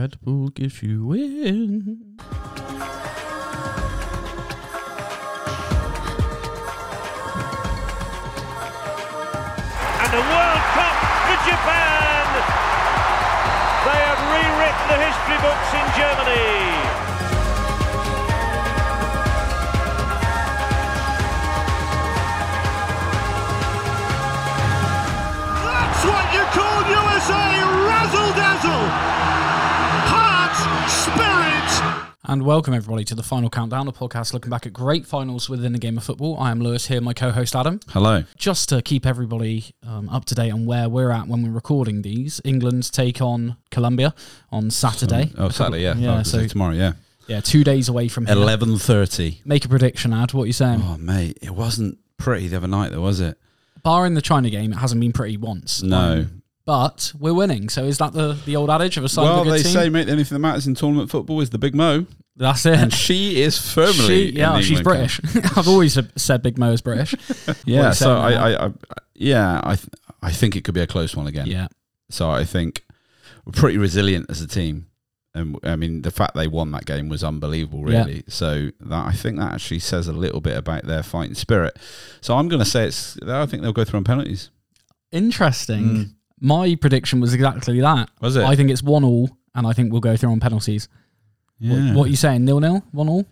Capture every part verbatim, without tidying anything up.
Red Bull gives you win. And a World Cup for Japan! They have rewritten the history books in Germany. That's what you call U S A razzle-dazzle! Heart, spirit! And welcome everybody to the Final Countdown, a podcast looking back at great finals within the game of football. I am Lewis, here my co-host Adam. Hello. Just to keep everybody um, up to date on where we're at when we're recording these, England take on Colombia on Saturday. Oh, Saturday, yeah. Yeah, oh, so tomorrow, yeah. Yeah, two days away from here. eleven thirty. Make a prediction, Ad. What are you saying? Oh, mate, it wasn't pretty the other night, though, was it? Barring the China game, it hasn't been pretty once. No. Um, but we're winning. So is that the, the old adage of a sign well, of a good they team? say, mate, the only thing that matters in tournament football is the Big Mo. That's it. And she is firmly She, in yeah, the she's England British. I've always said Big Mo is British. yeah, so saying I, now? I, I, yeah, I, th- I think it could be a close one again. Yeah. So I think we're pretty resilient as a team. And I mean, the fact they won that game was unbelievable, really. Yeah. So that I think that actually says a little bit about their fighting spirit. So I'm going to say it's. I think they'll go through on penalties. Interesting. Mm. My prediction was exactly that. Was it? I think it's one all, and I think we'll go through on penalties. Yeah. What, what are you saying? Nil nil, one all.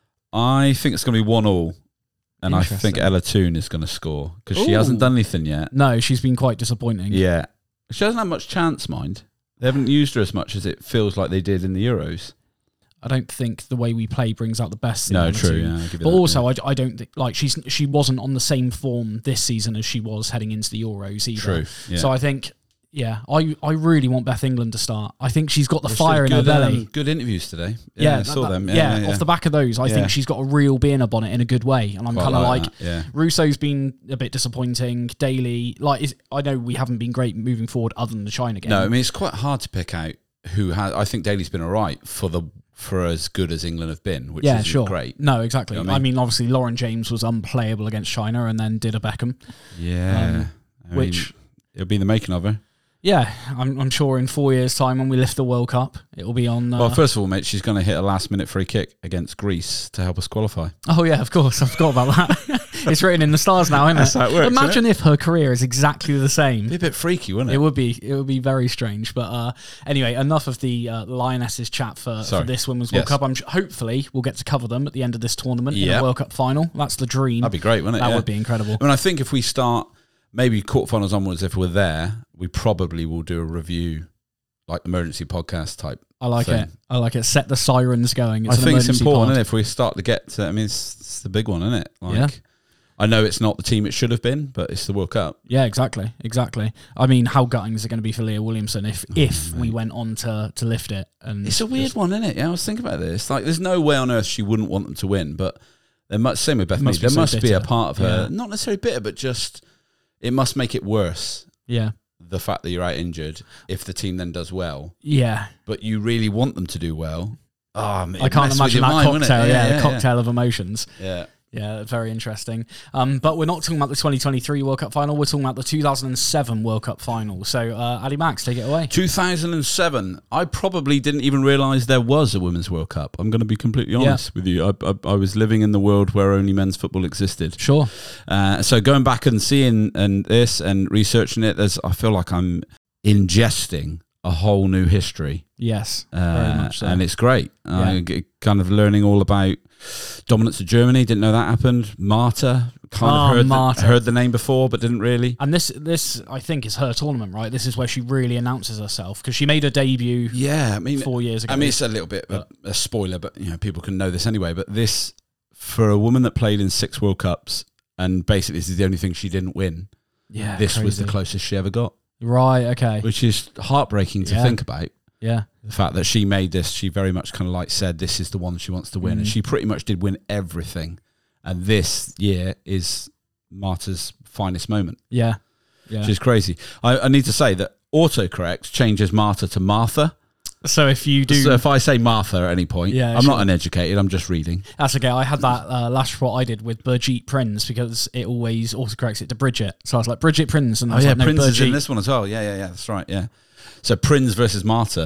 I think it's going to be one all, and I think Ella Toone is going to score because she hasn't done anything yet. No, she's been quite disappointing. Yeah, she hasn't had much chance, mind. They haven't used her as much as it feels like they did in the Euros. I don't think the way we play brings out the best in No, Ella true. Toone. Yeah, I'll give you but that, also, yeah. I, I don't think like she's she wasn't on the same form this season as she was heading into the Euros either. True. Yeah. So I think. Yeah, I I really want Beth England to start. I think she's got the Well, fire in good, her belly. Um, good interviews today. Yeah, Yeah, I that- saw that- them. Yeah, Yeah, yeah, off the back of those, I Yeah. think she's got a real bee in her bonnet in a good way. And I'm Quite kind of like like, that, yeah. Russo's been a bit disappointing. Daly, like, is, I know we haven't been great moving forward other than the China game. No, I mean it's quite hard to pick out who has. I think Daly's been all right for the for as good as England have been, which yeah, is sure. great. No, exactly. You know I, what I mean? mean? obviously, Lauren James was unplayable against China and then did a Beckham. Yeah, Um, I which- mean, it'll be the making of her. Yeah, I'm, I'm sure in four years' time when we lift the World Cup, it will be on. Uh, Well, first of all, mate, she's going to hit a last-minute free kick against Greece to help us qualify. oh, yeah, of course. I forgot about that. It's written in the stars now, isn't That's it? how it works, Imagine if her career is exactly the same. Be a bit freaky, wouldn't it? It would be. It would be very strange. But uh, anyway, enough of the uh, Lionesses chat for, for Sorry. this Women's World Yes. Cup. I'm sh- hopefully we'll get to cover them at the end of this tournament in Yeah. the World Cup final. That's the dream. That'd be great, wouldn't it? That Yeah. would be incredible. I mean, I think if we start maybe quarterfinals onwards, if we're there, we probably will do a review, like emergency podcast type. I like thing. it. I like it. Set the sirens going. It's I an think it's emergency important, pod. isn't it? If we start to get to, I mean, it's, it's the big one, isn't it? Like, Yeah. I know it's not the team it should have been, but it's the World Cup. Yeah, exactly, exactly. I mean, how gutting is it going to be for Leah Williamson if Oh, if we went on to to lift it? And It's a weird just- one, isn't it? Yeah, I was thinking about this. Like, there's no way on earth she wouldn't want them to win, but there must, same with Beth Must Mead, be there so must be a bitter. part of her, Yeah. not necessarily bitter, but just, it must make it worse, Yeah, the fact that you're out injured, if the team then does well, yeah. but you really want them to do well. Oh, man, I can't imagine that mind, cocktail. Yeah, yeah, the cocktail of emotions. Yeah. Yeah, very interesting. Um, but we're not talking about the twenty twenty-three World Cup final. We're talking about the two thousand seven World Cup final. So, uh, Ali Max, take it away. two thousand seven, I probably didn't even realise there was a Women's World Cup. I'm going to be completely honest Yeah. with you. I, I, I was living in the world where only men's football existed. Sure. Uh, so going back and seeing and this and researching it, there's I feel like I'm ingesting a whole new history. Yes, Uh, very much so. And it's great. I Yeah. get kind of learning all about dominance of Germany. Didn't know that happened. Marta, kind Oh, of heard Marta. the, heard the name before, but didn't really. And this, this I think, is her tournament, right? This is where she really announces herself because she made her debut Yeah, I mean, four years ago. I mean, it's a little bit of a, a spoiler, but you know, people can know this anyway. But this, for a woman that played in six World Cups, and basically this is the only thing she didn't win. yeah, This was the crazy. closest she ever got, Right. Okay. which is heartbreaking to Yeah. think about. Yeah. The fact that she made this, she very much kind of like said, this is the one she wants to win. Mm. And she pretty much did win everything. And this year is Marta's finest moment, Yeah. Yeah. which is crazy. I, I need to say that autocorrect changes Marta to Martha. So if you do, So if I say Martha at any point, Yeah, I'm sure. not uneducated, I'm just reading. that's okay. I had that uh, last report I did with Birgit Prinz because it always autocorrects it to Bridget. So I was like, Bridget Prinz. And I Oh was yeah, like, no, Prince is in Birgit. this one as well. Yeah, yeah, yeah, that's right, yeah. So Prinz versus Marta.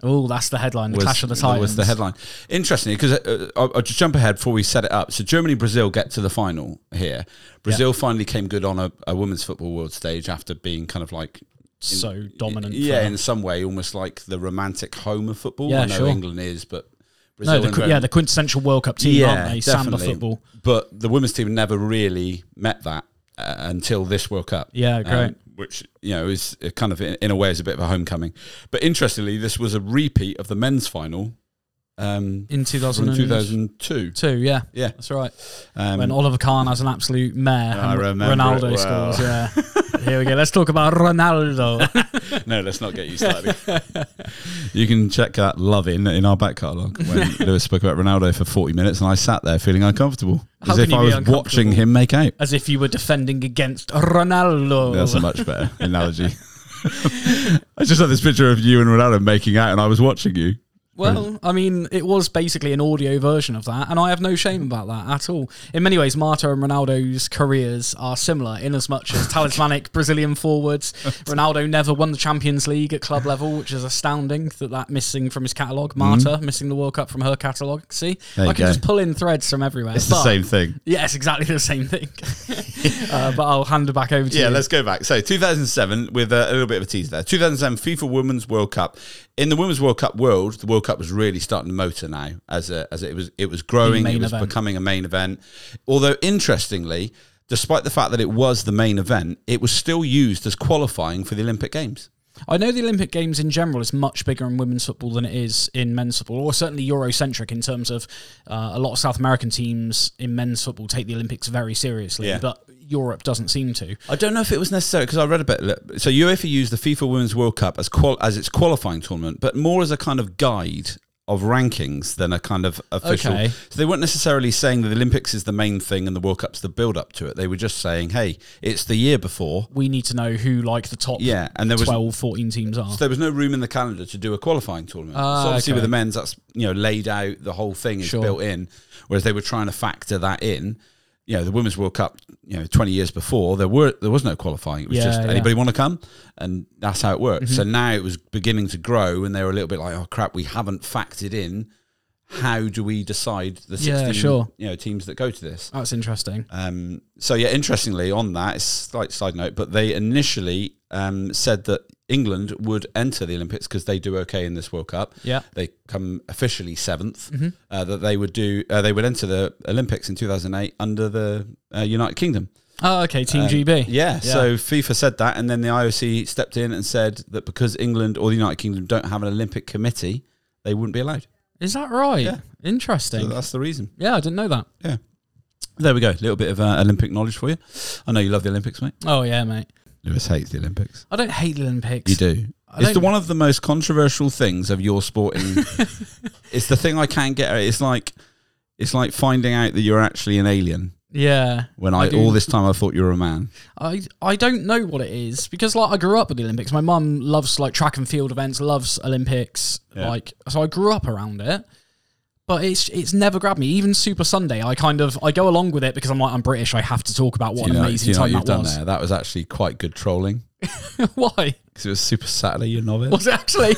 Oh, that's the headline. The was, Clash of the Titans was the headline. Interestingly, because uh, I'll, I'll just jump ahead before we set it up. So Germany, Brazil get to the final here. Brazil yeah. finally came good on a, a women's football world stage after being kind of like in, so dominant. Yeah, for, in some way, almost like the romantic home of football. Yeah, I know sure. England is, but Brazil no, the, yeah, the quintessential World Cup team, yeah, aren't they? Samba football. But the women's team never really met that uh, until this World Cup. Yeah, great. Um, which, you know, is kind of in, in a way is a bit of a homecoming. But interestingly, this was a repeat of the men's final um, in two thousand two thousand two. Two, yeah, yeah, that's right. Um, when Oliver Kahn has an absolute mare, I and remember Ronaldo it well. scores. Yeah, here we go. Let's talk about Ronaldo. No, let's not get you started. You can check that love in in our back catalogue when Lewis spoke about Ronaldo for forty minutes, and I sat there feeling uncomfortable, How as if I was watching him make out, as if you were defending against Ronaldo. That's a much better analogy. I just had this picture of you and Ronaldo making out, and I was watching you. Well, I mean, it was basically an audio version of that, and I have no shame about that at all. In many ways, Marta and Ronaldo's careers are similar in as much as talismanic Brazilian forwards. Ronaldo never won the Champions League at club level, which is astounding that that missing from his catalogue. Marta mm-hmm. missing the World Cup from her catalogue. See, there I can go. just pull in threads from everywhere. It's but, the same thing. Yeah, it's exactly the same thing. uh, but I'll hand it back over to yeah, you. Yeah, let's go back. So two thousand seven, with a, a little bit of a tease there. two thousand seven FIFA Women's World Cup. In the Women's World Cup world, the World Cup was really starting to motor now, as a, as it was it was growing, it was event. becoming a main event. Although interestingly, despite the fact that it was the main event, it was still used as qualifying for the Olympic Games. I know the Olympic Games in general is much bigger in women's football than it is in men's football, or certainly Eurocentric in terms of uh, a lot of South American teams in men's football take the Olympics very seriously, yeah. but Europe doesn't seem to. I don't know if it was necessary, because I read a bit. So UEFA used the FIFA Women's World Cup as qual- as its qualifying tournament, but more as a kind of guide of rankings than a kind of official. Okay. So they weren't necessarily saying that the Olympics is the main thing and the World Cup's the build up to it. They were just saying, hey, it's the year before. We need to know who like the top yeah, and there was, twelve, fourteen teams are. So there was no room in the calendar to do a qualifying tournament. Uh, so obviously okay. with the men's, that's, you know, laid out, the whole thing is sure. built in, whereas they were trying to factor that in. You know, the Women's World Cup, you know, twenty years before, there were there was no qualifying. It was yeah, just, yeah. anybody want to come? And that's how it worked. Mm-hmm. So now it was beginning to grow, and they were a little bit like, oh, crap, we haven't factored in how do we decide the sixteen yeah, sure. you know, teams that go to this. That's interesting. Um, so, yeah, interestingly on that, it's a slight side note, but they initially um, said that England would enter the Olympics because they do okay in this World Cup. Yeah, they come officially seventh. Mm-hmm. Uh, that they would do. Uh, they would enter the Olympics in two thousand eight under the uh, United Kingdom. Oh, okay, Team um, G B. Yeah, yeah, so FIFA said that, and then the I O C stepped in and said that because England or the United Kingdom don't have an Olympic committee, they wouldn't be allowed. Is that right? Yeah. Interesting. So that's the reason. Yeah, I didn't know that. Yeah. There we go. A little bit of uh, Olympic knowledge for you. I know you love the Olympics, mate. Oh, yeah, mate. Lewis hates the Olympics. I don't hate the Olympics. You do. I It's don't... the one of the most controversial things of your sporting. It's the thing I can't get. It's like it's like finding out that you're actually an alien. Yeah. When I, I all this time I thought you were a man. I I don't know what it is because like I grew up with the Olympics. My mum loves like track and field events, loves Olympics. Yeah. Like so I grew up around it. But it's it's never grabbed me. Even Super Sunday, I kind of I go along with it because I'm like I'm British. I have to talk about what an know, amazing time what that you've was. Done there? That was actually quite good trolling. Why? Because it was Super Saturday, you know it. Was it actually?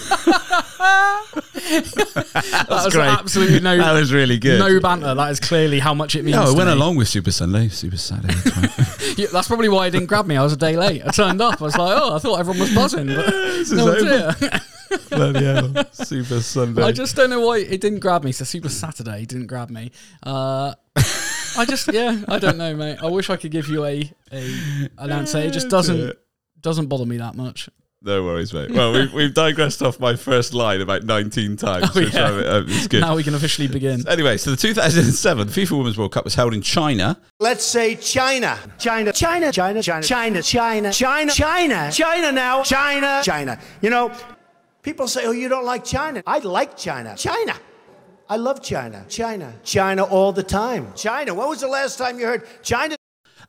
that was great. Absolutely no. That was really good. No banter. That is clearly how much it means. No, I to went me. along with Super Sunday, Super Saturday. That's, right. Yeah, that's probably why it didn't grab me. I was a day late. I turned up. I was like, oh, I thought everyone was buzzing, but no one's here. Bloody hell. Super Sunday. I just don't know why it didn't grab me. So Super Saturday didn't grab me. Uh, I just, yeah, I don't know, mate. I wish I could give you a, a an answer. It just doesn't doesn't bother me that much. No worries, mate. Well, we've, we've digressed off my first line about nineteen times. Oh, yeah. So uh, it's good. Now we can officially begin. Anyway, so the two thousand seven FIFA Women's World Cup was held in China. Let's say China. China. China. China. China. China. China. China. China. China now. China. China. You know, people say, oh, you don't like China. I like China. China. I love China. China. China all the time. China. When was the last time you heard China?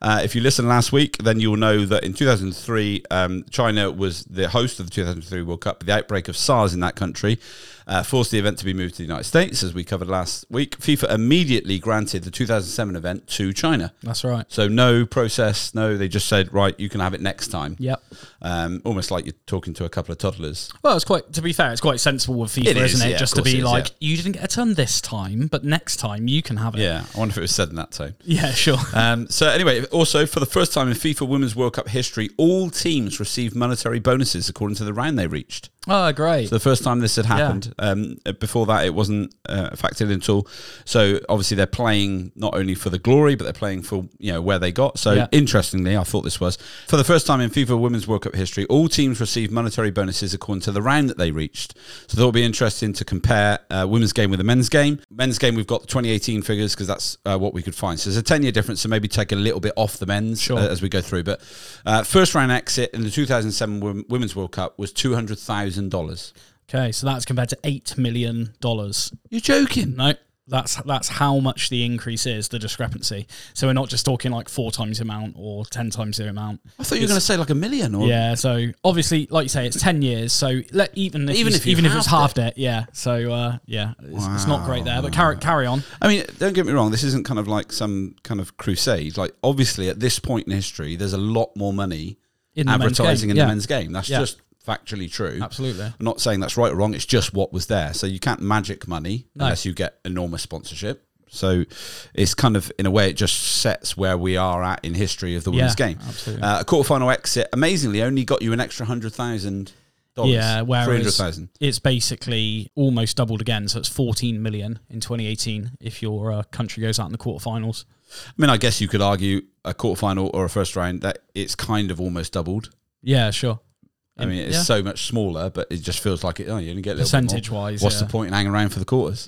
Uh, if you listened last week, then you'll know that in two thousand three, um, China was the host of the two thousand three World Cup. The outbreak of SARS in that country uh, forced the event to be moved to the United States, as we covered last week. FIFA immediately granted the two thousand seven event to China. That's right. So no process, no, they just said, right, you can have it next time. Yep. Um, almost like you're talking to a couple of toddlers. Well, it's quite, to be fair, it's quite sensible with FIFA, It is, isn't it? yeah, Just of to course be it is, like, yeah. you didn't get a turn this time, but next time you can have it. Yeah, I wonder if it was said in that tone. Yeah, sure. Um, so anyway, also for the first time in FIFA Women's World Cup history, all teams received monetary bonuses according to the round they reached. Oh, great. So the first time this had happened. Yeah. Um, before that, it wasn't uh, factored in at all. So obviously they're playing not only for the glory, but they're playing for, you know, where they got. So Yeah. interestingly, I thought this was, for the first time in FIFA Women's World Cup history, all teams received monetary bonuses according to the round that they reached. So that'll be interesting to compare uh, women's game with the men's game. Men's game, we've got the twenty eighteen figures because that's uh, what we could find. So there's a ten-year difference, so maybe take a little bit off the men's Sure. uh, as we go through. But uh, first round exit in the two thousand seven Wom- Women's World Cup was two hundred thousand dollars. Okay, so that's compared to eight million dollars. You're joking? No, that's that's how much the increase is, the discrepancy. So we're not just talking like four times the amount or ten times the amount. I thought you were going to say like a million. Or Yeah, so obviously, like you say, it's ten years. So let even if Even you- if you even if it's halved halved it, yeah. So uh, yeah, it's, it's not great there. But carry carry on. I mean, don't get me wrong. This isn't kind of like some kind of crusade. Like, obviously, at this point in history, there's a lot more money In the men's advertising game, in yeah. the men's game. That's Yeah. just factually true. Absolutely. I'm not saying that's right or wrong. It's just what was there. So you can't magic money No. unless you get enormous sponsorship. So it's kind of, in a way, it just sets where we are at in history of the women's Yeah, game. absolutely. Uh, a quarterfinal exit, amazingly, only got you an extra hundred thousand dollars. Yeah, three hundred whereas thousand. it's basically almost doubled again. So it's fourteen million in twenty eighteen if your uh, country goes out in the quarterfinals. I mean, I guess you could argue a quarterfinal or a first round that it's kind of almost doubled. Yeah, sure. I mean, it's Yeah. so much smaller, but it just feels like it. Oh, you only get a little bit more. Percentage-wise, What's yeah. the point in hanging around for the quarters?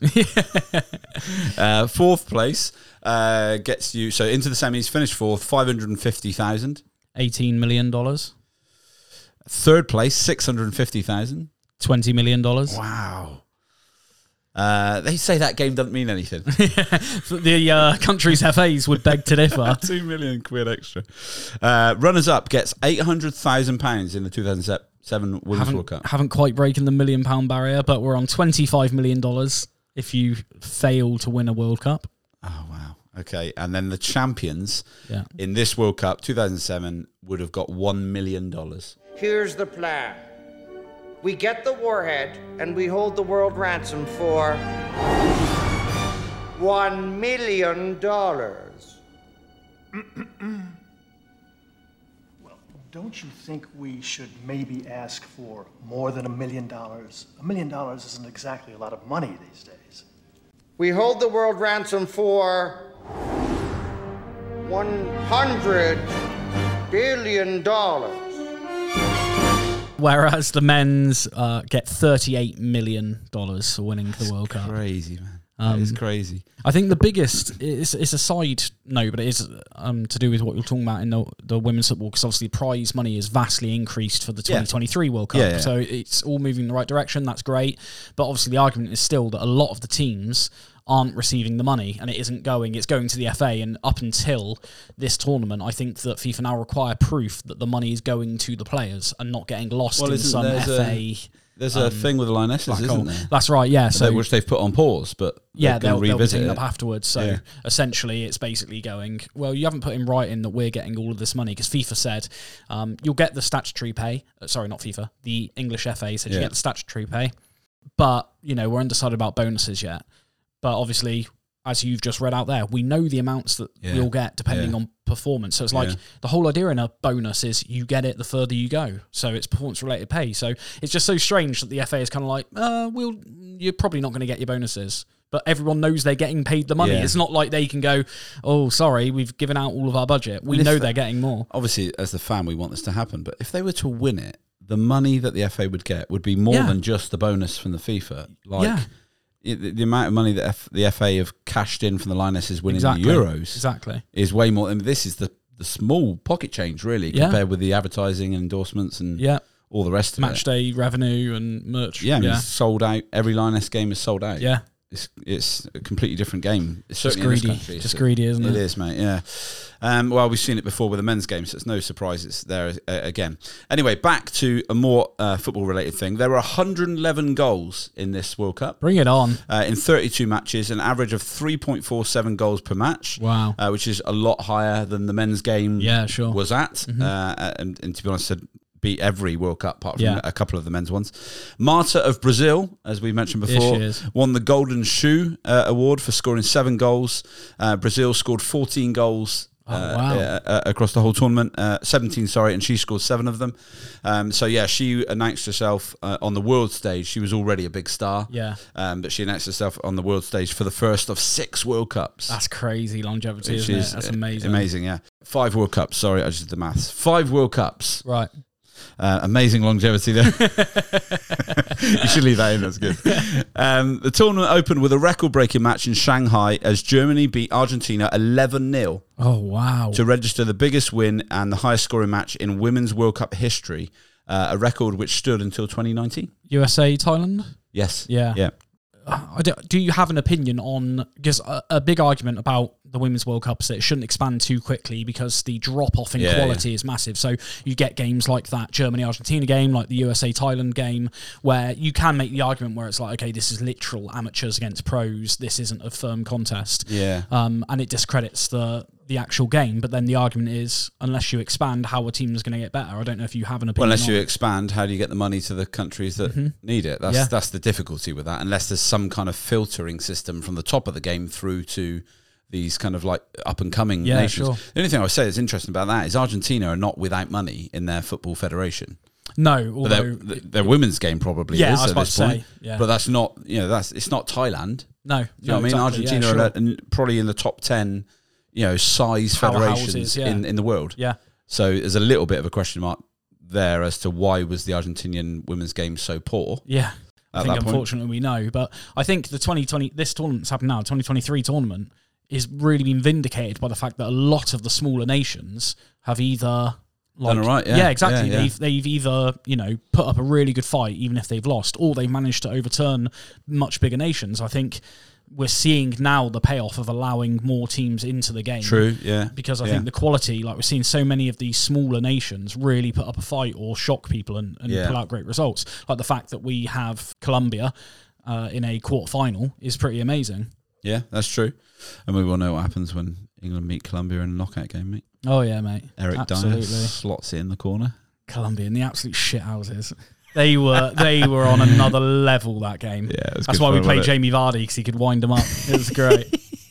uh, fourth place uh, gets you so into the semis. Finished fourth, five hundred and fifty thousand. eighteen million dollars, Third place, six hundred and fifty thousand. twenty million dollars. Wow. Uh, they say that game doesn't mean anything. The uh, country's F As would beg to differ. Two million quid extra. Uh, runners up gets eight hundred thousand pounds in the two thousand seven Women's haven't, World Cup. haven't quite broken the million pound barrier, but we're on twenty-five million dollars if you fail to win a World Cup. Oh wow. Okay, and then the champions Yeah. in this World Cup two thousand seven would have got one million dollars. Here's the plan. We get the warhead and we hold the world ransom for one million dollars. Well, don't you think we should maybe ask for more than a million dollars? A million dollars isn't exactly a lot of money these days. We hold the world ransom for one hundred billion dollars. Whereas the men's uh, get thirty-eight million dollars for winning the World Cup. Crazy, man. That is crazy. I think the biggest, it's, it's a side note, but it is um, to do with what you're talking about in the, the women's football, because obviously prize money is vastly increased for the Yeah. twenty twenty-three World Cup. Yeah, yeah. So it's all moving in the right direction. That's great. But obviously the argument is still that a lot of the teams aren't receiving the money and it isn't going. It's going to the F A. And up until this tournament, I think that FIFA now require proof that the money is going to the players and not getting lost Well, in isn't some there's F A. a- There's a thing with the Lionesses, black isn't hole. there? That's right, yeah. So which they've put on pause, but yeah, they can they'll, they'll be revisit picking it. up afterwards. So Yeah. essentially, it's basically going, well, you haven't put in writing that we're getting all of this money, because FIFA said um, you'll get the statutory pay. Uh, sorry, not FIFA. The English F A said you Yeah. get the statutory pay, but you know we're undecided about bonuses yet. But obviously, as you've just read out there, we know the amounts that Yeah. we'll get depending Yeah. on performance. So it's like Yeah. the whole idea in a bonus is you get it the further you go. So it's performance related pay. So it's just so strange that the F A is kind of like, uh, we'll, you're probably not going to get your bonuses. But everyone knows they're getting paid the money. Yeah. It's not like they can go, oh, sorry, we've given out all of our budget. We And if know the- they're getting more. Obviously, as the fan, we want this to happen. But if they were to win it, the money that the F A would get would be more Yeah. than just the bonus from the FIFA. Like Yeah. it, the, the amount of money that F, the F A have cashed in from the Lionesses winning Exactly. the Euros Exactly. is way more. I mean, this is the, the small pocket change, really, Yeah. compared with the advertising and endorsements and Yeah. all the rest of Match it. day revenue and merch. Yeah, I mean, Yeah. it's sold out. Every Lioness game is sold out. Yeah. It's it's a completely different game. It's Just certainly in greedy. this country. Just It's- greedy, isn't it? It is, mate. Yeah. Um, well, we've seen it before with the men's game, so it's no surprise it's there uh, again. Anyway, back to a more uh, football-related thing. There were one hundred eleven goals in this World Cup. Bring it on. Uh, in thirty-two matches, an average of three point four seven goals per match. Wow. Uh, which is a lot higher than the men's game Yeah, sure. was at. Mm-hmm. Uh, and, and to be honest, had beat every World Cup apart from Yeah. a couple of the men's ones. Marta of Brazil, as we mentioned Here before, she is. won the Golden Shoe uh, award for scoring seven goals. Uh, Brazil scored fourteen goals. Oh, uh, wow. uh, uh, across the whole tournament, uh, seventeen, sorry, and she scored seven of them. Um, so yeah, she announced herself uh, on the world stage. She was already a big star, Yeah. um, but she announced herself on the world stage for the first of six World Cups. That's crazy longevity, which isn't is it? That's uh, amazing. Amazing, yeah. Five World Cups. Sorry, I just did the maths. Five World Cups. Right. Uh, amazing longevity there. You should leave that in, that's good. Um, the tournament opened with a record-breaking match in Shanghai as Germany beat Argentina eleven nil Oh, wow. to register the biggest win and the highest scoring match in Women's World Cup history, uh, a record which stood until twenty nineteen. U S A, Thailand? Yes. Yeah. Yeah. I do, do you have an opinion on, because a, a big argument about the Women's World Cup is that it shouldn't expand too quickly because the drop-off in Yeah, quality is massive. So you get games like that Germany-Argentina game, like the U S A-Thailand game, where you can make the argument where it's like, okay, this is literal amateurs against pros. This isn't a firm contest. Yeah. Um, and it discredits the the actual game. But then the argument is, unless you expand, how a team is going to get better? I don't know if you have an Well, opinion unless on you it. expand, how do you get the money to the countries that Mhm. need it? That's Yeah. that's the difficulty with that. Unless there's some kind of filtering system from the top of the game through to these kind of like up and coming Yeah, nations. sure. The only thing I would say that's interesting about that is Argentina are not without money in their football federation. No, But their, although... their women's game probably Yeah, is I was at about this to point. say, yeah. But that's not, you know, that's it's not Thailand. no, You know no, what I mean? exactly, Argentina yeah, are sure. at- and probably in the top ten, you know, size Powerhouses, federations yeah. in, in the world. Yeah. So there's a little bit of a question mark there as to why was the Argentinian women's game so poor. Yeah. I At think that point. unfortunately we know, but I think the twenty twenty this tournament's happened now, twenty twenty-three tournament is really been vindicated by the fact that a lot of the smaller nations have either like, Done all right, yeah. exactly. Yeah, yeah. They've they've either, you know, put up a really good fight even if they've lost, or they've managed to overturn much bigger nations. I think we're seeing now the payoff of allowing more teams into the game. True, yeah. Because I yeah. think the quality, like we're seeing so many of these smaller nations really put up a fight or shock people and, and Yeah. pull out great results. Like the fact that we have Colombia uh, in a quarter final is pretty amazing. Yeah, that's true. And we will know what happens when England meet Colombia in a knockout game, mate. Oh yeah, mate. Eric Absolutely. Dyer slots it in the corner. Colombia and the absolute shit houses. They were they were on another level that game. Yeah, it was That's good why we fun, played wasn't it? Jamie Vardy because he could wind them up. It was great.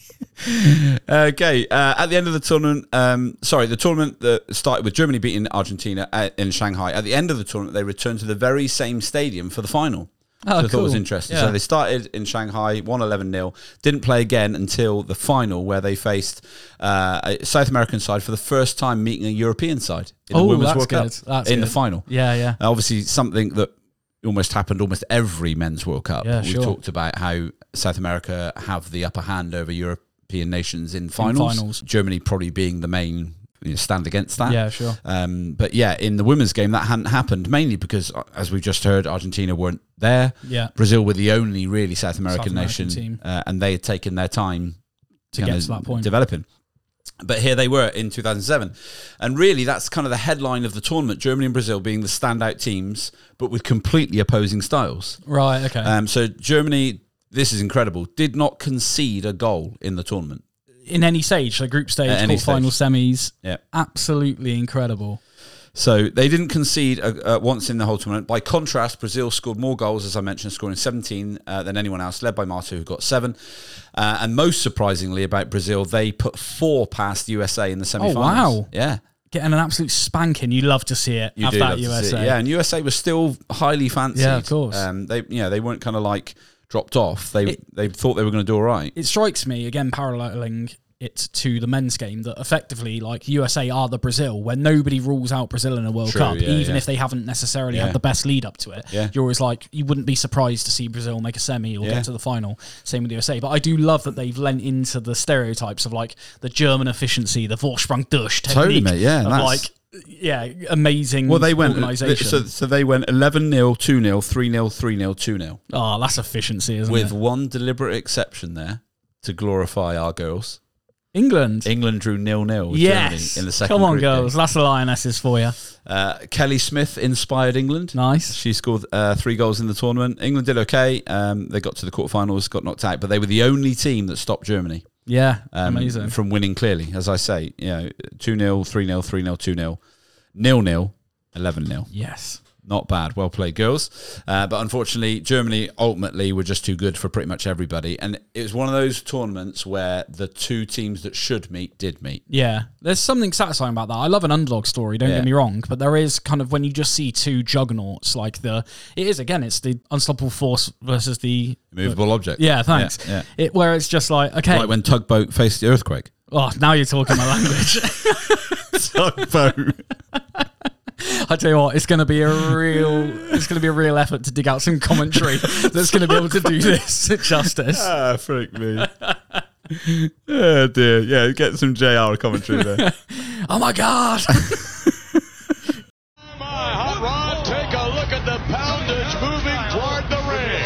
Okay, uh, at the end of the tournament, um, sorry, the tournament that started with Germany beating Argentina at, in Shanghai. At the end of the tournament, they returned to the very same stadium for the final. Oh, which I thought was cool. interesting. Yeah. So they started in Shanghai, won eleven nil, didn't play again until the final where they faced uh, a South American side for the first time meeting a European side in Oh, the Women's that's World good. Cup That's in the good. final. Yeah, yeah. Uh, obviously, something that almost happened almost every men's World Cup. Yeah, we sure. talked about how South America have the upper hand over European nations in finals. finals. Germany probably being the main you know, stand against that. Yeah, sure. Um, but yeah, in the women's game, that hadn't happened, mainly because, uh, as we just heard, Argentina weren't there. Yeah. Brazil were the only really South American, American nation, team. Uh, and they had taken their time To kinda get to that point. developing. But here they were in two thousand seven. And really, that's kind of the headline of the tournament, Germany and Brazil being the standout teams, but with completely opposing styles. Right, okay. Um, so Germany, this is incredible, did not concede a goal in the tournament. In any stage, so group stage, At any quarterfinal, semis, Yeah. absolutely incredible. So they didn't concede uh, uh, once in the whole tournament. By contrast, Brazil scored more goals, as I mentioned, scoring seventeen uh, than anyone else, led by Marta, who got seven. Uh, and most surprisingly about Brazil, they put four past U S A in the semi-finals. Oh, wow. Yeah. Getting an absolute spanking. You love to see it. You Have do that love to U S A. see it. Yeah, and U S A was still highly fancied. Yeah, of course. Um, they, you know, they weren't kind of like dropped off. They It- they thought they were going to do all right. It strikes me, again, paralleling it to the men's game that effectively, like, U S A are the Brazil, where nobody rules out Brazil in a World True, Cup, yeah, even yeah. if they haven't necessarily Yeah. had the best lead up to it. Yeah. You're always like, you wouldn't be surprised to see Brazil make a semi or Yeah. get to the final. Same with the U S A. But I do love that they've lent into the stereotypes of like the German efficiency, the Vorsprung durch technique. Totally, mate, yeah, Of that's- like, yeah, amazing Well, they went organisation. so, so they went eleven nil, two nil, three nil, three nil, two nil. Oh, that's efficiency, isn't With it? one deliberate exception there to glorify our girls. England. England drew nil nil with Yes. Germany in the second Come on, group girls. game. That's the Lionesses for you. Uh, Kelly Smith inspired England. Nice. She scored uh, three goals in the tournament. England did okay. Um, they got to the quarterfinals, got knocked out, but they were the only team that stopped Germany Yeah, um, amazing. from winning clearly. As I say, you know, two nil, three nil, three nil, two nil, nil nil, eleven nil. Yes. Not bad. Well played, girls. Uh, but unfortunately, Germany ultimately were just too good for pretty much everybody. And it was one of those tournaments where the two teams that should meet did meet. Yeah, there's something satisfying about that. I love an underdog story, don't Yeah. get me wrong, but there is kind of when you just see two juggernauts, like the, it is, again, it's the unstoppable force versus the... Immovable object. Yeah, thanks. Yeah, It, where it's just like, okay, Like when Tugboat faced the earthquake. oh, now you're talking my language. Tugboat. I tell you what, it's going to be a real, it's going to be a real effort to dig out some commentary that's going to be able to do this justice. Ah, freak me. Oh dear. Yeah, get some J R commentary there. Oh my God! My hot rod, take a look at the poundage moving toward the ring.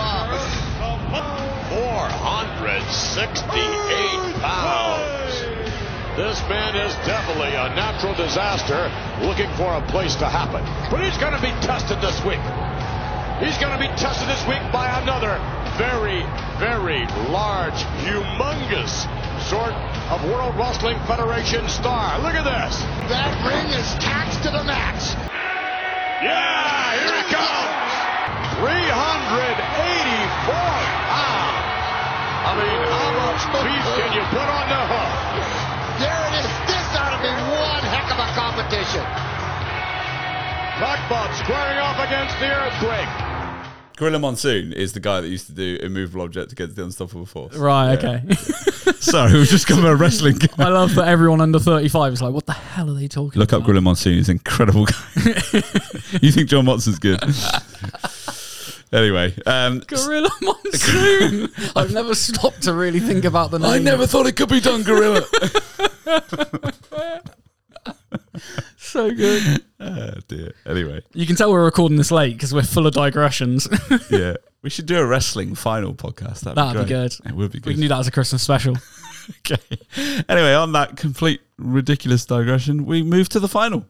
four hundred sixty-eight pounds. This man is definitely a natural disaster looking for a place to happen. But he's going to be tested this week. He's going to be tested this week by another very, very large, humongous sort of World Wrestling Federation star. Look at this. That ring is taxed to the max. Yeah, here it comes. three hundred eighty-four pounds. I mean, how much beef can you put on the hook? There it is. This ought to be one heck of a competition. Tugboat squaring off against the earthquake. Gorilla Monsoon is the guy that used to do Immovable Object against the Unstoppable Force. Right, okay. Sorry, we've just come a wrestling guy. I love that everyone under thirty-five is like, what the hell are they talking Look about? up Gorilla Monsoon. He's an incredible guy. You think John Watson's good? Anyway. Um, Gorilla Monsoon. I've never stopped to really think about the name. I never thought it could be done, Gorilla. So good. Oh, dear. Anyway. You can tell we're recording this late because we're full of digressions. Yeah. We should do a wrestling final podcast. That'd, That'd be, be great. good. It would be good. We can do that as a Christmas special. Okay. Anyway, on that complete ridiculous digression, we move to the final.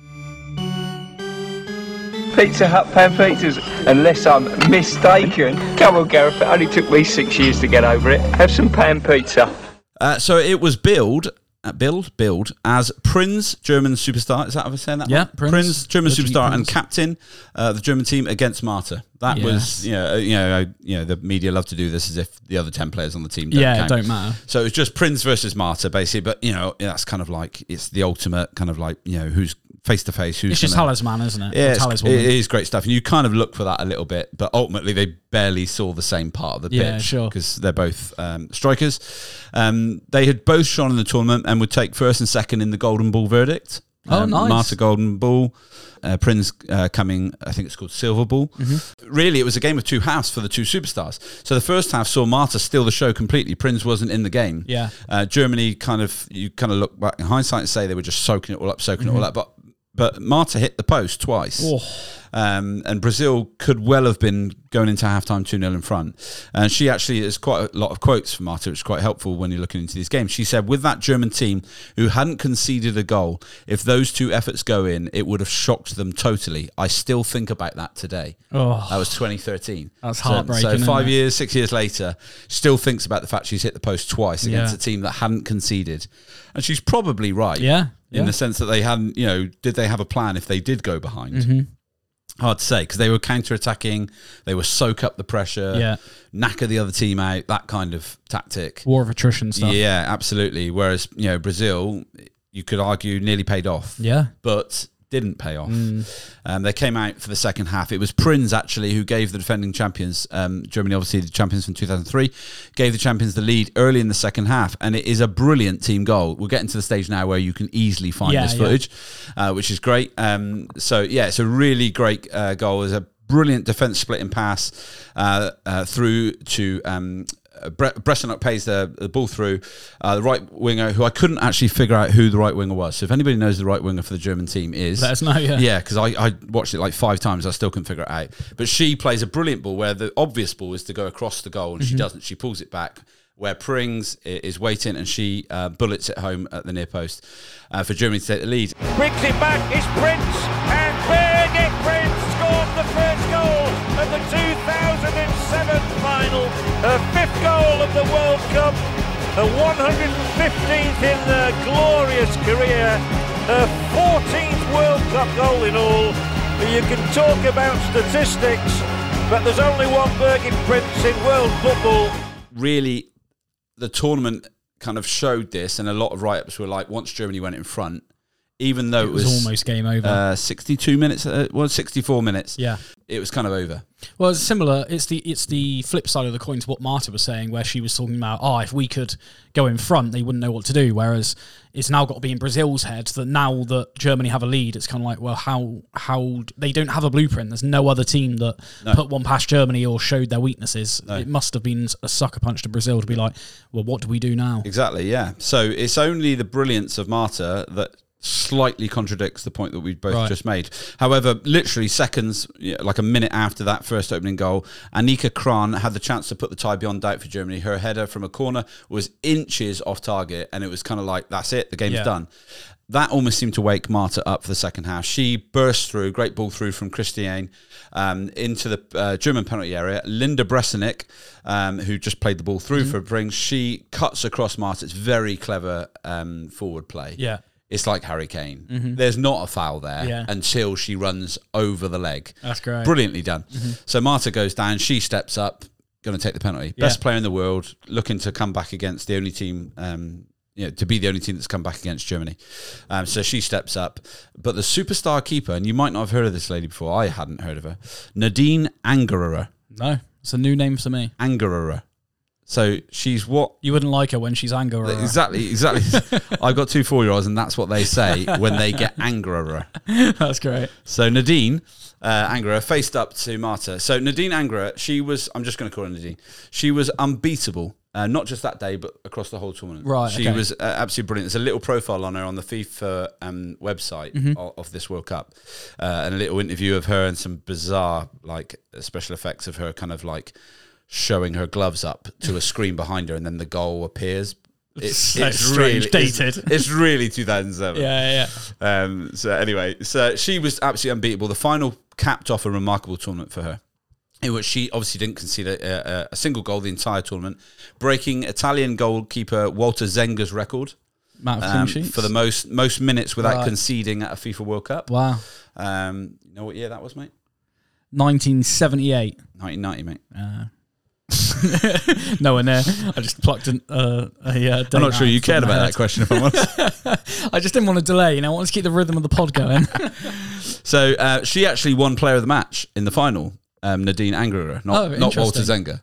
Pizza Hut pan pizzas, unless I'm mistaken. Come on, Gareth, it only took me six years to get over it. Have some pan pizza. Uh, so it was billed, uh, billed, billed as Prinz, German superstar. Is that how I'm saying that? Yeah, Prinz, Prinz, German the G superstar and Prinz. captain, uh, the German team against Marta. That Yes. was, you know, uh, you know, uh, you know, the media love to do this as if the other ten players on the team don't Yeah, it count. don't matter. So it was just Prinz versus Marta, basically. But you know, that's kind of like it's the ultimate kind of like you know who's face to face. Who's It's just gonna- talisman, isn't it? Yeah, Or it's, taliswoman. it is great stuff, and you kind of look for that a little bit, but ultimately they barely saw the same part of the Yeah, pitch sure. because they're both um, strikers. Um, they had both shone in the tournament and would take first and second in the Golden Ball verdict. Oh, Um, nice. Marta Golden Ball, uh, Prinz uh, coming, I think it's called Silver Ball. Mm-hmm. Really, it was a game of two halves for the two superstars. So the first half saw Marta steal the show completely. Prinz wasn't in the game. Yeah. Uh, Germany kind of, you kind of look back in hindsight and say they were just soaking it all up, soaking it all up. But But Marta hit the post twice. Oh. Um, and Brazil could well have been going into halftime two nil in front. And she actually, there's quite a lot of quotes from Marta, which is quite helpful when you're looking into these games. She said, with that German team who hadn't conceded a goal, if those two efforts go in, it would have shocked them totally. I still think about that today. Oh. That was twenty thirteen. That's So- heartbreaking, So, isn't five it? years, six years later, still thinks about the fact she's hit the post twice against Yeah. a team that hadn't conceded. And she's probably right. Yeah, In yeah. the sense that they hadn't, you know, did they have a plan if they did go behind? Mm-hmm. Hard to say because they were counter-attacking, they were soak up the pressure, Yeah. knacker the other team out, that kind of tactic. War of attrition stuff. Yeah, absolutely. Whereas, you know, Brazil, you could argue nearly paid off. Yeah. But didn't pay off. Mm. Um, they came out for the second half. It was Prinz, actually, who gave the defending champions, um, Germany, obviously the champions from two thousand three, gave the champions the lead early in the second half. And it is a brilliant team goal. We're getting to the stage now where you can easily find Yeah, this yeah. footage, uh, which is great. Um, so, yeah, it's a really great uh, goal. It's a brilliant defence splitting pass uh, uh, through to... Um, Bre- Bressanuk pays the, the ball through uh, the right winger, who I couldn't actually figure out who the right winger was. So if anybody knows the right winger for the German team is, let us know. Yeah, yeah, because I, I watched it like five times, I still couldn't figure it out. But she plays a brilliant ball where the obvious ball is to go across the goal, and mm-hmm. she doesn't. She pulls it back where Prings is waiting, and she uh, bullets it home at the near post uh, for Germany to take the lead. Brings it back, it's Prince, and Birgit Prince scored the first goal of the two thousand seven final, her fifth goal of the World Cup, her one hundred fifteenth in the glorious career, her fourteenth World Cup goal in all. You can talk about statistics, but there's only one Birgit Prince in world football. Really, the tournament kind of showed this, and a lot of write-ups were like, once Germany went in front, even though it it was, was almost game over. Uh, sixty-two minutes, uh, well, sixty-four minutes. Yeah, it was kind of over. Well, it's similar. It's the it's the flip side of the coin to what Marta was saying, where she was talking about, oh, if we could go in front, they wouldn't know what to do. Whereas it's now got to be in Brazil's head that now that Germany have a lead, it's kind of like, well, how how they don't have a blueprint. There's no other team that no. put one past Germany or showed their weaknesses. No. It must have been a sucker punch to Brazil to be like, well, what do we do now? Exactly, yeah. So it's only the brilliance of Marta that slightly contradicts the point that we both right. just made. However, literally seconds, like a minute after that first opening goal, Annika Kran had the chance to put the tie beyond doubt for Germany. Her header from a corner was inches off target, and it was kind of like, that's it, the game's yeah. done. That almost seemed to wake Marta up for the second half. She burst through, great ball through from Christiane um, into the uh, German penalty area. Linda Bressanuk, um, who just played the ball through mm-hmm. for Brings, she cuts across Marta. It's very clever um, forward play. Yeah. It's like Harry Kane. Mm-hmm. There's not a foul there yeah. until she runs over the leg. That's great. Brilliantly done. Mm-hmm. So Marta goes down. She steps up, going to take the penalty. Yeah. Best player in the world, looking to come back against the only team, um, you know, to be the only team that's come back against Germany. Um, so she steps up. But the superstar keeper, and you might not have heard of this lady before. I hadn't heard of her. Nadine Angerer. No, it's a new name for me. Angerer. So she's what you wouldn't like her when she's angry. Exactly, exactly. I've got two four-year-olds, and that's what they say when they get angrier. That's great. So Nadine uh, Angerer faced up to Marta. So Nadine Angerer, she was. I'm just going to call her Nadine. She was unbeatable, uh, not just that day, but across the whole tournament. Right. She okay. was uh, absolutely brilliant. There's a little profile on her on the FIFA um, website mm-hmm. of, of this World Cup, uh, and a little interview of her and some bizarre like special effects of her, kind of like showing her gloves up to a screen behind her, and then the goal appears. It's, so it's strange, really dated. It's, it's really two thousand seven. Yeah, yeah. Um, so anyway, so she was absolutely unbeatable. The final capped off a remarkable tournament for her, in which she obviously didn't concede a, a, a single goal the entire tournament, breaking Italian goalkeeper Walter Zenga's record Amount of um, clean sheets? for the most most minutes without right. conceding at a FIFA World Cup. Wow. Um, you know what year that was, mate? nineteen seventy-eight. nineteen ninety, mate. Uh. Nowhere near. I just plucked an, uh, a uh, I'm not sure you cared about that question, if I'm honest. I just didn't want to delay, you know, I wanted to keep the rhythm of the pod going. So uh, she actually won player of the match in the final, um, Nadine Angerer, not, oh, not Walter Zenga.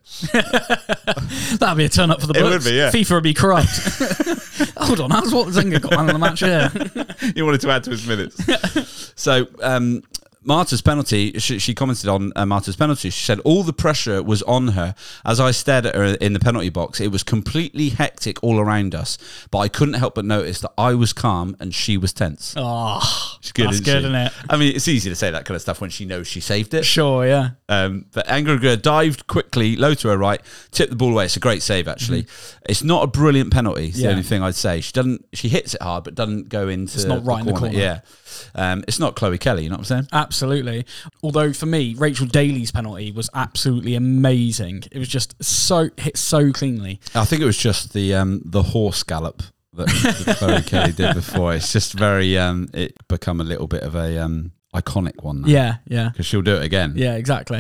That'd be a turn up for the books. It would be, yeah. FIFA would be corrupt. Hold on, how's Walter Zenga got man of the match here? He wanted to add to his minutes. So, um, Marta's penalty, she, she commented on uh, Marta's penalty. She said, all the pressure was on her. As I stared at her in the penalty box, it was completely hectic all around us, but I couldn't help but notice that I was calm and she was tense. Oh, She's good, that's isn't good, she? isn't it? I mean, it's easy to say that kind of stuff when she knows she saved it. Sure, yeah. Um, but Angerer dived quickly, low to her right, tipped the ball away. It's a great save, actually. Mm-hmm. It's not a brilliant penalty. It's yeah. the only thing I'd say. She doesn't. She hits it hard, but doesn't go into. It's not right the in the corner. Yeah. Um, it's not Chloe Kelly. You know what I'm saying? Absolutely. Although for me, Rachel Daly's penalty was absolutely amazing. It was just so hit so cleanly. I think it was just the um, the horse gallop that, that Chloe Kelly did before. It's just very. Um, it become a little bit of a um, iconic one. Now, yeah, yeah. Because she'll do it again. Yeah, exactly.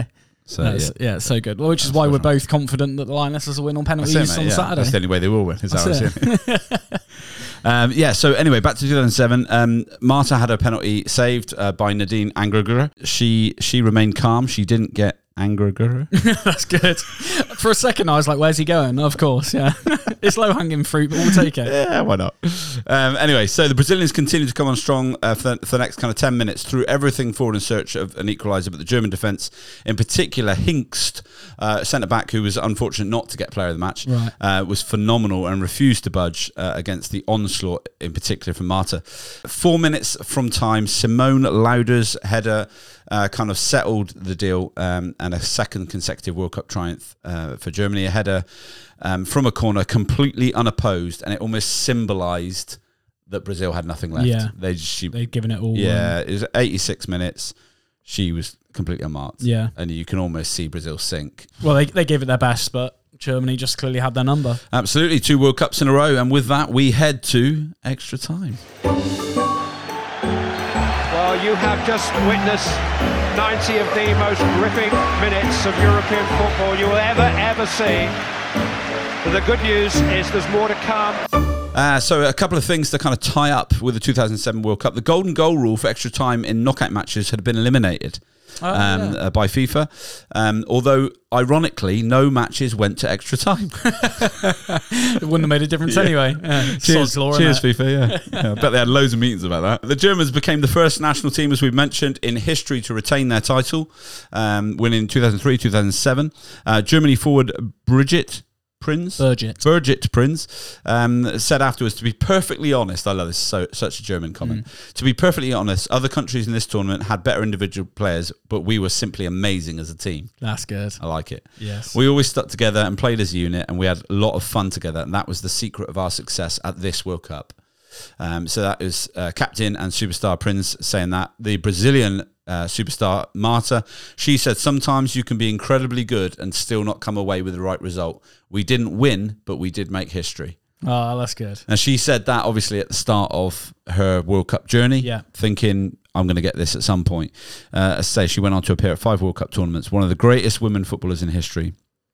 So That's, yeah. yeah, it's so good. Well, which is why we're both confident that the Lionesses will win on penalties That's it, mate, on yeah. Saturday. That's the only way they will win. Is That's that it. um, yeah. So anyway, back to two thousand seven. Um, Marta had her penalty saved uh, by Nadine Angerer. She she remained calm. She didn't get Angerer. That's good. For a second, I was like, "Where's he going?" Of course, yeah. It's low hanging fruit, but we'll take it. Yeah, why not? Um, anyway, so the Brazilians continued to come on strong uh, for, the, for the next kind of ten minutes, threw everything forward in search of an equaliser, but the German defence, in particular Hinkst, uh, centre-back, who was unfortunate not to get player of the match, right. uh, was phenomenal and refused to budge uh, against the onslaught, in particular from Marta. Four minutes from time, Simone Lauder's header Uh, kind of settled the deal, um, and a second consecutive World Cup triumph uh, for Germany. A header um, from a corner, completely unopposed, and it almost symbolised that Brazil had nothing left. Yeah, they she, they'd given it all. Yeah, it was eighty-six minutes. She was completely unmarked. Yeah, and you can almost see Brazil sink. Well, they they gave it their best, but Germany just clearly had their number. Absolutely, two World Cups in a row, and with that, we head to extra time. Well, you have just witnessed ninety of the most gripping minutes of European football you will ever, ever see. But the good news is there's more to come. Uh, so a couple of things to kind of tie up with the two thousand seven World Cup. The golden goal rule for extra time in knockout matches had been eliminated oh, um, yeah. uh, by FIFA. Um, although, ironically, no matches went to extra time. It wouldn't have made a difference yeah. anyway. Yeah. Cheers, law, cheers FIFA, yeah. yeah. I bet they had loads of meetings about that. The Germans became the first national team, as we've mentioned, in history to retain their title, um, winning two thousand three, two thousand seven. Uh, Germany forward Brigitte Prinz, Birgit, Birgit Prinz, um, said afterwards, to be perfectly honest, I love this, so such a German comment, mm. to be perfectly honest, other countries in this tournament had better individual players, but we were simply amazing as a team. That's good. I like it. Yes. We always stuck together and played as a unit, and we had a lot of fun together, and that was the secret of our success at this World Cup. Um, so that is uh, captain and superstar Prinz saying that. The Brazilian Uh, superstar Marta, she said, sometimes you can be incredibly good and still not come away with the right result. We didn't win, but we did make history. Oh, that's good. And she said that obviously at the start of her World Cup journey, yeah. thinking, I'm going to get this at some point. Uh, as I say, she went on to appear at five World Cup tournaments, one of the greatest women footballers in history.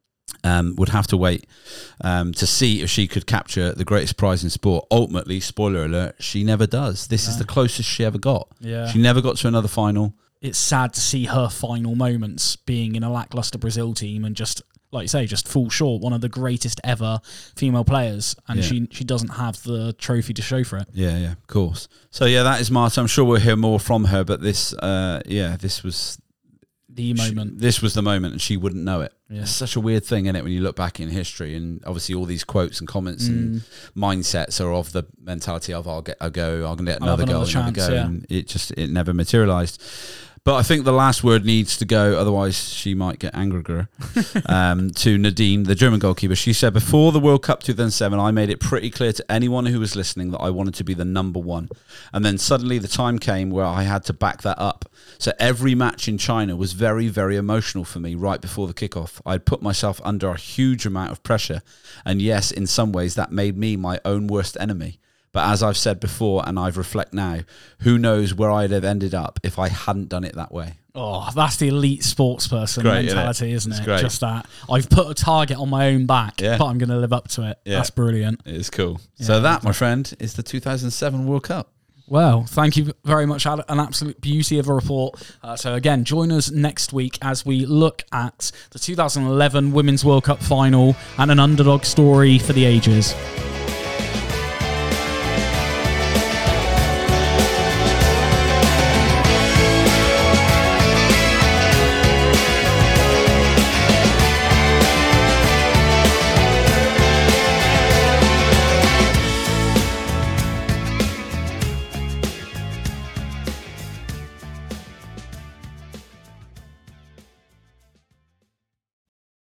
Um, would have to wait um, to see if she could capture the greatest prize in sport. Ultimately, spoiler alert, she never does. This no. is the closest she ever got. Yeah. She never got to another final. It's sad to see her final moments being in a lackluster Brazil team and just, like you say, just fall short. One of the greatest ever female players, and yeah. she she doesn't have the trophy to show for it. Yeah, yeah, of course. So yeah, that is Marta. I'm sure we'll hear more from her, but this, uh, yeah, this was the moment. She, this was the moment, and she wouldn't know it. Yeah. It's such a weird thing, isn't it, when you look back in history, and obviously all these quotes and comments mm. and mindsets are of the mentality of I'll get a go, I'm gonna get another go, another go, yeah. and it just it never materialised. But I think the last word needs to go, otherwise she might get angrier, um, to Nadine, the German goalkeeper. She said, before the World Cup two thousand seven, I made it pretty clear to anyone who was listening that I wanted to be the number one. And then suddenly the time came where I had to back that up. So every match in China was very, very emotional for me right before the kickoff. I'd put myself under a huge amount of pressure. And yes, in some ways that made me my own worst enemy. But as I've said before, and I've reflect now, who knows where I'd have ended up if I hadn't done it that way. Oh, that's the elite sports person great, mentality, isn't it? Isn't it? Just that. I've put a target on my own back, yeah. but I'm going to live up to it. Yeah. That's brilliant. It is cool. Yeah, so that, my friend, is the two thousand seven World Cup. Well, thank you very much, Ad. An absolute beauty of a report. Uh, so again, join us next week as we look at the two thousand eleven Women's World Cup final and an underdog story for the ages.